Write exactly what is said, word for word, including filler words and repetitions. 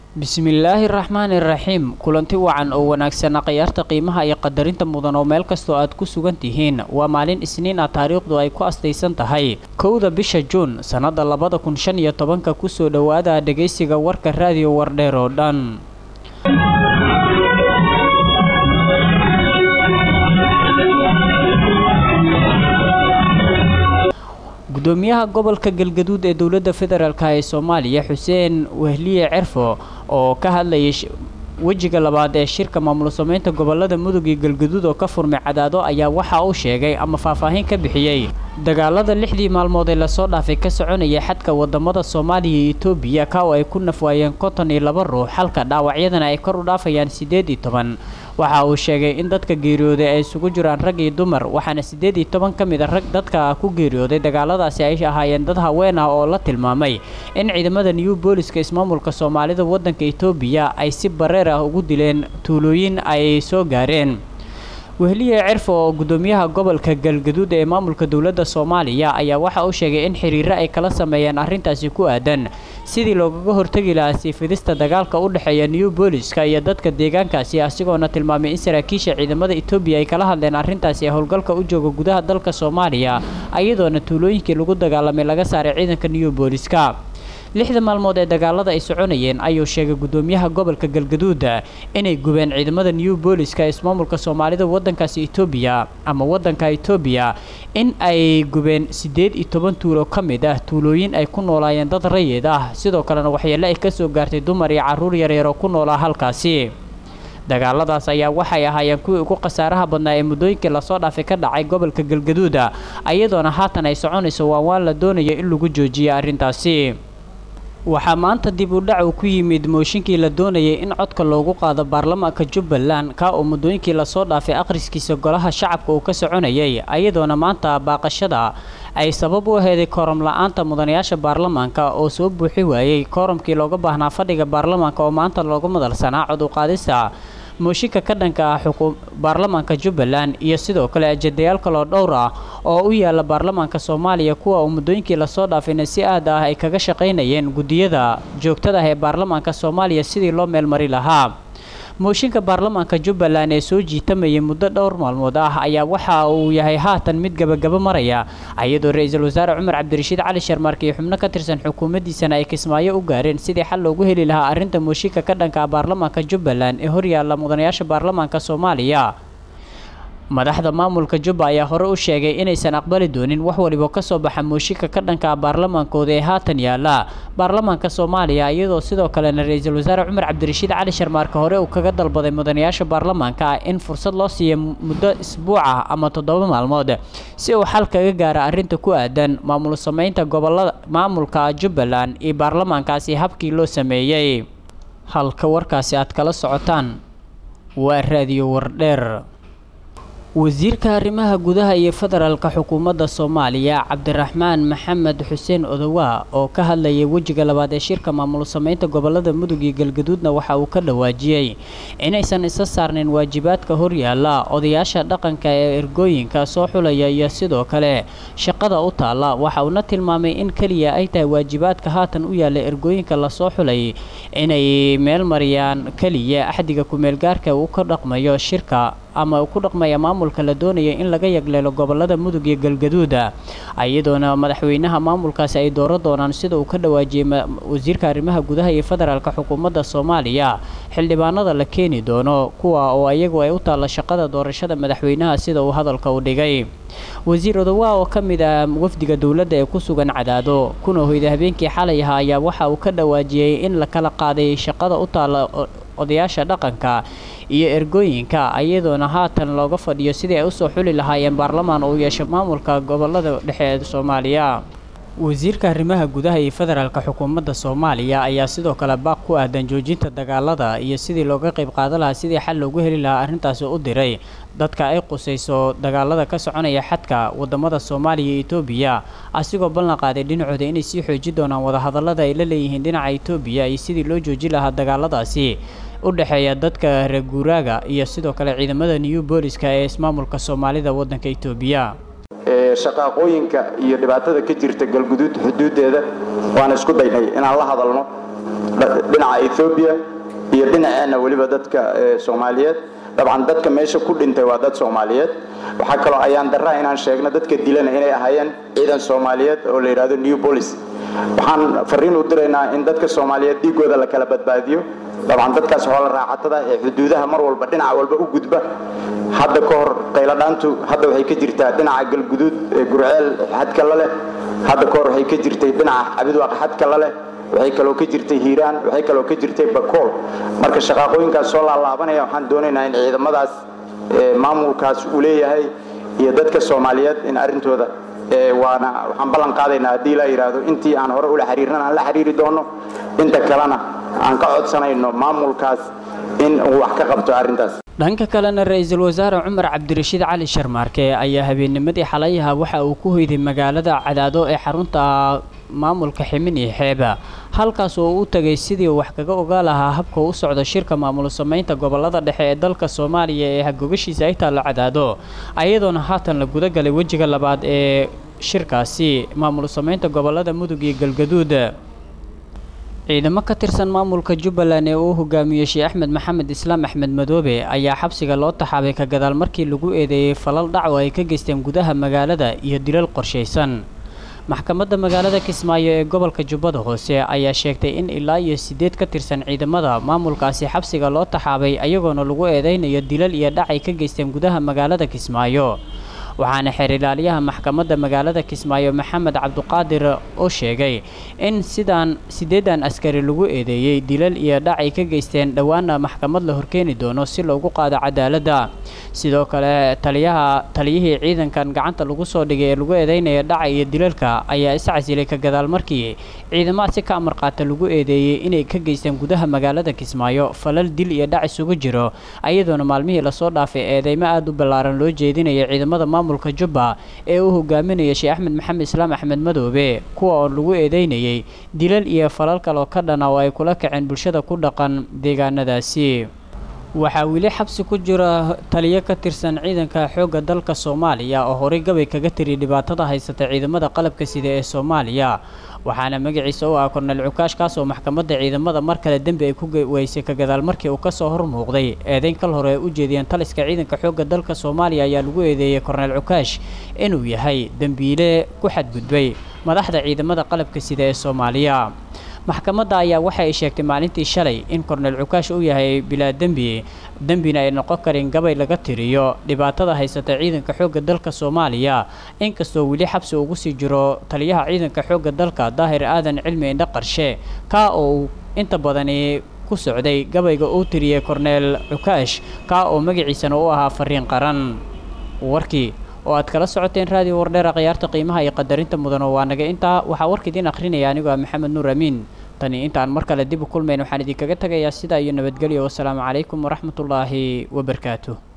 bismillaahi raxmaani raxiim kulanti wacan oo wanaagsan qiyaarta qiimaha iyo qadarinta mudan oo meel kastoo aad ku sugan tihiin waa maalin isniin ah taariikhdu ay ku astaysan tahay kowda bisha juun sanada labada kun shan iyo tobanka ku soo dhawaada dhageysiga warka raadiyo wardheer oo dhan gudoomiyaha gobolka galgaduud ee dawladda federaalka ee Soomaaliya Xuseen Wehliye Cerfo oo ka hadlayay wajiga labaad ee shirka maamul sameynta gobolada Mudug iyo Galgaduud oo ka furmay cadaado ayaa waxa uu sheegay ama faahfaahin ka bixiyay dagaalada lixdii maalmood ee la soo dhaafay ka soconaya xadka wadamada Soomaaliya iyo Itoobiya ka oo ay ku nafwaayeen konton iyo laba ruux halka dhaawacyadana ay kor u dhaafayaan sideed iyo toban waxa uu sheegay in dadka geeriyooday ay isugu jiraan rag iyo dumar waxaana sideed iyo toban ka mid ah rag dadka ku geeriyooday dagaaladaasi ay ahaayeen dad haween ah oo la tilmaamay in ciidamada New Booliska ismaamulka Soomaalida wadanka Itoobiya ay si bareer ah ugu dileen tuulooyin ay soo gaareen Wehliye Cerfo oo gudoomiyaha gobolka Galgaduud ee maamulka dawladda Soomaaliya ayaa waxa uu sheegay in xiriir ay kala sameeyeen arrintaasi ku aadan sidii looga hortagi lahaa siifidista dagaalka u dhaxeeya New Booliska iyo dadka deegaankaasi asigoona tilmaamay in saraakiisha ciidamada Itoobiya ay kala hadleen arrintaasi ee howlgalka u jooga gudaha dalka Soomaaliya ayadoona tuulooyinkii lagu dagaalamay laga saaray ciidanka New Booliska lixda maalmood ee dagaalada ay soconayeen ayuu sheegay gudoomiyaha gobolka Galgaduud inay gubeen ciidamada New Booliska ismaamulka Soomaalida wadankaasi Itoobiya ama wadanka Itoobiya in ay gubeen sideed iyo toban tuulo kamid ah tuulooyin ay ku noolaayeen dad rayid ah sidoo kalena waxyeello ay ka soo gaartay dumar iyo caruur yar yar oo ku noolaa halkaasi dagaaladaas ayaa waxay ahaayeen kuwii ugu qasaaraha badnaa ee muddooyinkii la soo dhaafay ka dhacay gobolka Galgaduud ayadoona haatan ay soconayso waan la doonayo in lagu joojiyo arrintaasi waxaa maanta dib u dhac ku yimid mooshinkii la doonayay in codka loogu qaado baarlamaanka Jubbaland ka oo muddooyinkii la soo dhaafay akhriskiisa golaha shacabka uu ka soconayay ayadoona maanta baaqashada ay sabab u ahayd kooram la'aanta mudanayaasha baarlamaanka oo soo buuxi waayay kooramkii looga baahnaa fadhiga baarlamaanka oo maanta loogu madalsanaa cod u qaadista mooshinka ka dhanka ah xukuum baarlamaanka Jubbaland iyo sidoo kale ajendayaal kale dhowr ah oo u yaala baarlamaanka Soomaaliya kuwa uu muddooyinkii la soo dhaafay si aad ah ay kaga shaqeynayeen gudiyada joogtada ah ee baarlamaanka Soomaaliya sidii loo meel mari lahaa mooshinka baarlamaanka Jubbaland ee soo jiitamayay muddo dhowr maalmood ah ayaa waxa uu yahay haatan mid gabagaba maraya ayadoo ra'iisul wasaare Cumar Cabdirashiid Cali Sharmarke iyo xubno ka tirsan xukuumaddiisana ay Kismaayo u gaareen sidii xal loogu heli lahaa arrinta mooshinka ka dhanka ah baarlamaanka Jubbaland ee hor yaala mudanayaasha baarlamaanka Soomaaliya madaxda maamulka Jubba ayaa hore u sheegay inaysan aqbali doonin wax waliba ka soo baxa mooshinka ka dhanka ah baarlamaankooda ee haatan yaala baarlamaanka Soomaaliya iyadoo sidoo kale ra'iisul wasaare Cumar Cabdirashiid Cali Sharmarke hore uu kaga dalbaday mudanayaasha baarlamaanka in fursad loo siiyo muddo isbuuc ah ama toddoba maalmood si uu xal kaga gaaro arrinta ku aadan maamul sameynta gobolada maamulka Jubbaland iyo baarlamaankaasi habkii loo sameeyay halka warkaasi aad kala socotaan waa raadiyo wardheer wasiirka arrimaha gudaha iyo federaalka xukuumadda Soomaaliya Cabdiraxmaan Maxamed Xuseen Odawa oo ka hadlayay wajiga labaad ee shirka maamul sameynta gobolada Mudug iyo Galgaduudna waxa uu ka dhawaajiyay inaysan isa saarnayn waajibaadka hor yaala odayaasha dhaqanka ee ergooyinka soo xulaya iyo sidoo kale shaqada u taala waxa uu na tilmaamay in kaliya ay tahay waajibaadka haatan u yaala ergooyinka la soo xulay inay meel mariyaan kaliya axdiga ku meel gaarka uu ka dhaqmayo shirka ama ku dhaqmaya maamulka la doonaya in laga yagleelo gobolada Mudug iyo Galgaduud ayadoona madaxweynaha maamulkaasi ay dooro doonaan sida uu ka dhawaajiyay wasiirka arrimaha gudaha iyo federaalka xukuumadda Soomaaliya xildhibaanada la keeni doono kuwa oo ayagu ay u taala shaqada doorashada madaxweynaha sida uu hadalka u dhigay wasiir Odawa oo kamid ah wafdiga dawladda ee ku sugan cadaado kuna hoyda habeenkii xalay ayaa waxa uu ka dhawaajiyay in la kala qaaday shaqada u taala odayaasha dhaqanka iyo ergooyinka ayadoona haatan looga fadhiyo sidii ay u soo xuli lahaayeen baarlamaan oo yeesho maamulka gobolada dhexe ee Soomaaliya wasiirka arrimaha gudaha iyo federaalka xukuumadda Soomaaliya ayaa sidoo kale baaq ku aadan joojinta dagaalada iyo sidii looga qayb qaadan lahaa sidii xal loogu heli lahaa arrintaas u diray dadka ay qusayso dagaalada ka soconaya xadka wadamada Soomaaliya iyo Itoobiya asigoo ballan qaaday dhinacooda inay sii xoojin doonaan wada hadallada ay la leeyihiin dhinaca Itoobiya iyo sidii loo joojin lahaa dagaaladaasi u dhaxeeya dadka reer guuraaga iyo sidoo kale ciidamada New Booliska ee ismaamulka Soomaalida wadanka Itoobiya ee shaqaqooyinka iyo dhibaatada ka jirta Galgaduud xuduudeeda waan isku daynay inaan la hadalno dhinaca Ethiopia iyo dhinaceena waliba dadka Soomaaliyeed dabcan dadka meesha ku dhintay waa dad Soomaaliyeed waxa kale oo ayaan daraa inaan sheegno dadka dilana inay ahaayeen ciidan Soomaaliyeed oo la yiraahdo New Police waxaan fariin u diraynaa in dadka Soomaaliyeed digooda la kala badbaadiyo dabcan dadkaas xoolo raacatada ee xuduudaha mar walba dhinac walba u gudba hadda ka hor qayladhaantu hadda waxay ka jirtaa dhinaca Galguduud ee Gurceel xadka la leh hadda ka hor waxay ka jirtay dhinaca Cabidwaaq xadka la leh waxay kaloo ka jirtay Hiiraan waxay kaloo ka jirtay Bakool marka shaqooyinkaas soo laalaabanaya waxaan doonaynaa in ciidamadaas maamulkaas uu leeyahay iyo dadka Soomaaliyeed in arintooda ee waana waxaan ballan qaadaynaa hadii la yiraahdo intii aan hore u la xiriirnaan aan la xiriiri doono inta kalena aan ka codsanayno maamulkaas in uu wax ka qabto arintaas dhanka kalena ra'iisul wasaare Umar Cabdirashiid Cali Sharmaarke ayaa habeennimadii xalayha waxa uu ku hoyday magaalada Cadaado ee xarunta maamulka Ximini Xeeba halkaas oo uu tagay sidii wax kaga ogaa lahaa habka uu socdo shirka maamul sameynta gobolada dhexe ee dalka Soomaaliya ee hagoogashiisa ay taalo Cadaado ayadoona haatan la guda galay wajiga labaad ee shirkaasi maamul sameynta gobolada Mudug iyo Galgaduud ciidamo ka tirsan maamulka Jubbaland ee uu hogaamiyay Sheekh Axmed Maxamed Islaam Axmed Madoobe ayaa xabsiga loo taxaabay ka gadaal markii lagu eedeeyay falal dhac ay ka geysteen gudaha magaalada iyo dilal qorsheysan maxkamadda magaalada Kismaayo ee gobolka Jubbada Hoose ayaa sheegtay in ilaa iyo sideed ka tirsan ciidamada maamulkaasi xabsiga loo taxaabay ayagoona lagu eedeynayo dilal iyo dhac ay ka geysteen gudaha magaalada Kismaayo waxaana xeer ilaaliyaha maxkamadda magaalada Kismaayo Maxamed Cabduqaadir oo sheegay in sidaan sideedan askari lagu eedeeyay dilal iyo dhac ay ka geysteen dhawaana maxkamad la horkeeni doono si loogu qaado cadaaladda sidoo kale taliyaha taliyihii ciidankan gacanta lagu soo dhigay ee lagu eedeynaya dhac iyo dilalka ayaa iscasilay ka gadaal markii ciidamada si ka amar qaata lagu eedeeyay inay ka geysteen gudaha magaalada Kismaayo falal dil iyo dhac isugu jiro ayadoona maalmihii la soo dhaafay eedeymo aad u ballaaran loo jeedinayay ciidamada maamulka Jubba ee uu hogaaminayay Sheekh Axmed Maxamed Islaam Axmed Madoobe kuwa oo lagu eedeynayay dilal iyo falal kale oo ka dhan ah oo ay kula kaceen bulshada ku dhaqan deegaanadaasi waxa wili xabsi ku jira taliye ka tirsan ciidanka xoogga dalka Soomaaliya oo horay gabay kaga tiri dhibaatada haysata ciidamada qalabka sida ee Soomaaliya waxaana magaciisa oo ah Korneyl Cukaash kaas oo maxkamadda ciidamada mar kale dambi ay ku weysay ka gadaal markii uu ka soo hormuuqday eedeyn kal hore u jeediyeen taliska ciidanka xoogga dalka Soomaaliya ayaa lagu eedeeyay Korneyl Cukaash inuu yahay dambiile ku xadgudbay madaxda ciidamada qalabka sida ee Soomaaliya maxkamadda ayaa waxa ay sheegtay maalintii shalay in Korneyl Cukaash uu yahay bilaa dambi dambina ay noqon karin gabay laga tiriyo dhibaatada haysata ciidanka xoogga dalka Soomaaliya inkastoo wili xabsi ugu sii jiro taliyaha ciidanka xoogga dalka Daahir Aadan Cilmi Indha Qarshe ka oo inta badan ku socday gabayga uu tiriyay Korneyl Cukaash ka oo magaciisana uu ahaa fariin qaran warkii oo aad kala socoteen raadiyo wardheer qiyaarta qiimaha iyo qadarinta mudan waa naga inta waxa warkidin akhrinaya anigu Maxamed Nuur Amiin tani intaan mar kale dib u kulmayno waxaan idin kaga tagayaa sida iyo nabadgelyo wassalaamu calaykum waraxmatullaahi wabarakaatuh